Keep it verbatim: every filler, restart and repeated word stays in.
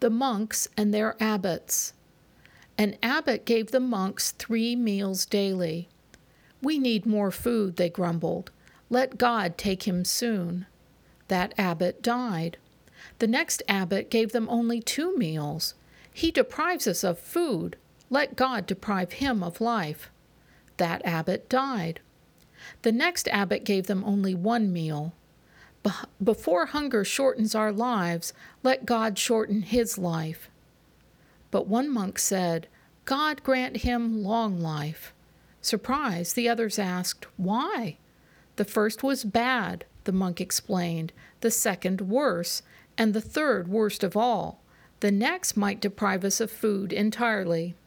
The monks and their abbots. An abbot gave the monks three meals daily. "We need more food," they grumbled. "Let God take him soon." That abbot died. The next abbot gave them only two meals. "He deprives us of food. Let God deprive him of life." That abbot died. The next abbot gave them only one meal. Be- before hunger shortens our lives, let God shorten his life. But one monk said, "God grant him long life." Surprised, the others asked, "Why?" "The first was bad," the monk explained, "the second worse, and the third worst of all. The next might deprive us of food entirely."